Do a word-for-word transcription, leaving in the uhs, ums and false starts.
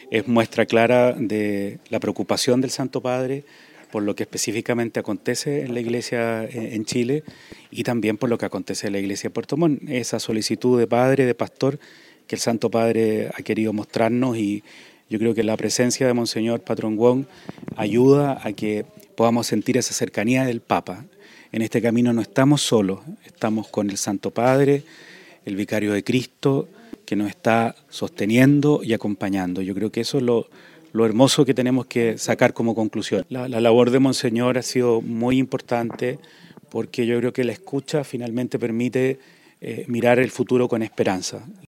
es muestra clara de la preocupación del Santo Padre por lo que específicamente acontece en la Iglesia en Chile y también por lo que acontece en la Iglesia de Puerto Montt. Esa solicitud de padre, de pastor, que el Santo Padre ha querido mostrarnos, y yo creo que la presencia de Monseñor Patrón Wong ayuda a que podamos sentir esa cercanía del Papa. En este camino no estamos solos, estamos con el Santo Padre, el Vicario de Cristo, que nos está sosteniendo y acompañando. Yo creo que eso es lo, lo hermoso que tenemos que sacar como conclusión. La, la labor de Monseñor ha sido muy importante porque yo creo que la escucha finalmente permite eh, mirar el futuro con esperanza.